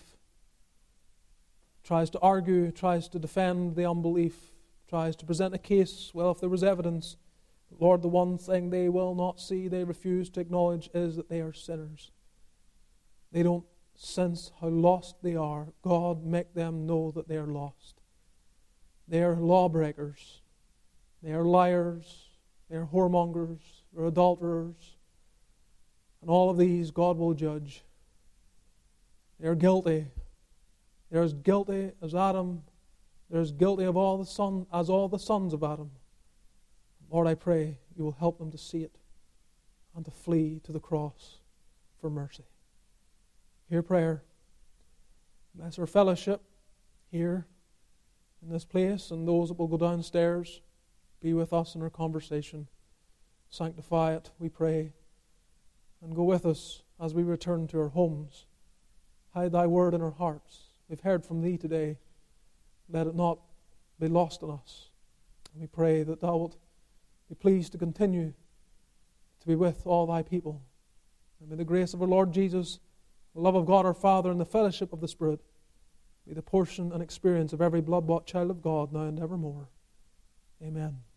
Tries to argue, tries to defend the unbelief, tries to present a case. Well, if there was evidence, Lord, the one thing they will not see, they refuse to acknowledge, is that they are sinners. They don't sense how lost they are. God, make them know that they are lost. They are lawbreakers. They are liars. They are whoremongers. They are adulterers. And all of these God will judge. They are guilty. They are as guilty as Adam. They are as guilty of all the son, as all the sons of Adam. Lord, I pray you will help them to see it and to flee to the cross for mercy. Hear prayer. Bless our fellowship here in this place, and those that will go downstairs. Be with us in our conversation. Sanctify it, we pray. And go with us as we return to our homes. Hide thy word in our hearts. We've heard from thee today. Let it not be lost on us. And we pray that thou wilt be pleased to continue to be with all thy people. And may the grace of our Lord Jesus, the love of God our Father, and the fellowship of the Spirit be the portion and experience of every blood-bought child of God now and evermore. Amen.